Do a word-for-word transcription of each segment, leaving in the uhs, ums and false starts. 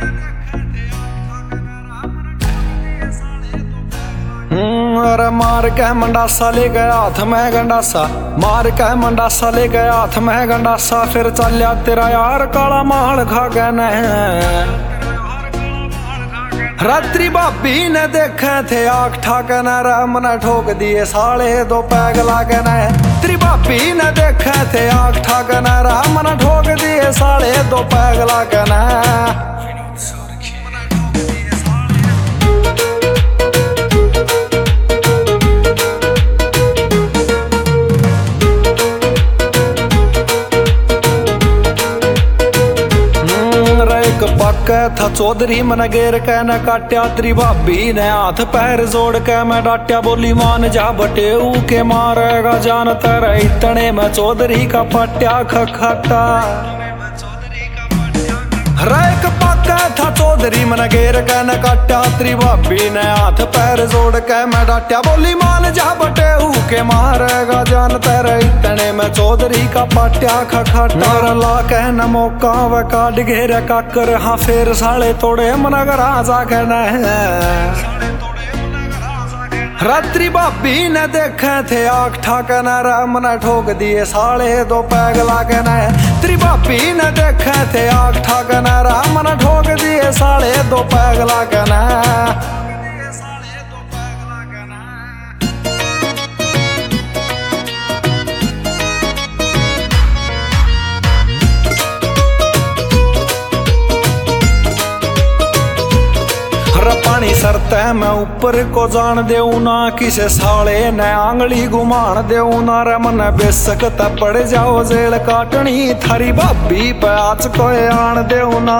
अरे मार के मंडासा ले गया हाथ में गंडासा, मार के मंडासा ले गया हाथ में गंडासा, फिर चलिया तेरा यार काला माल खा गए न। रात्रि भाभी ने देखे थे आग ठाके न, मन ठोक दिए साले दो पैग लागे न। तेरी भाभी ने देखे थे आग ठाके न, मन ठोक दिए साले दो पैग लागे न। पक्का था चौधरी मन गेर के न काट्या, तेरी भाभी ने हाथ पैर जोड़ के मैं डांट्या, बोली मान जा बटेऊ के मारेगा जान तेरा, इतने में चौधरी का पट्या खखाटा। रैक पक्का था चौधरी मन गेर के न काट्या, तेरी भाभी ने हाथ पैर जोड़ के मैं डांट्या, बोली मान जा बटेऊ के मारेगा जान तेरा, इतने में चौधरी का पट्या खखाटा। ला के न मौका व काट घेर काकर, हाँ फिर साले तोड़े मन गराजा के न। रात्रि भाभी ने देखे थे आग ठाके न, मन ठोक दिए साले दो पैग लागे न। तेरी भाभी ने देखे थे आग ठाके न, मन ठोक दिए साले दो पैग लागे न। पानी सरते मैं ऊपर को जान देऊ ना, किसे साले ने आंगली घुमान देऊ ना, रे मन बेशक पड़ जाओ जेल काटनी, थारी भाभी पे आज कोई आन देऊ ना।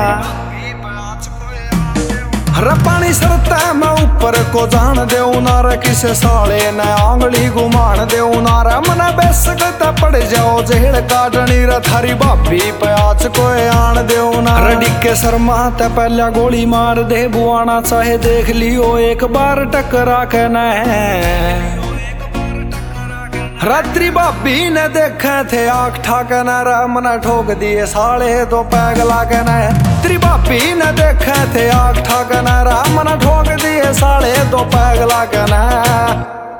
रे पानी सरते मैं ऊपर को जान देऊ ना, रे किसे साले ने आंगली घुमान देऊ ना, रे मन बेशक पड़ जाओ जेल काटनी, रे थारी भाभी पे आज कोई आन देऊ ना। रडी के शर्मा ते पहला गोली मार दे बुआना, चाहे देख लियो एक बार टकरा के न। रात्रि भाभी ने देखे थे आग ठाके न, मन ठोक दिए साले दो पैग लागे न। तेरी भाभी ने देखे थे आग ठाके न, मन ठोक दिए साले दो पैग लागे न।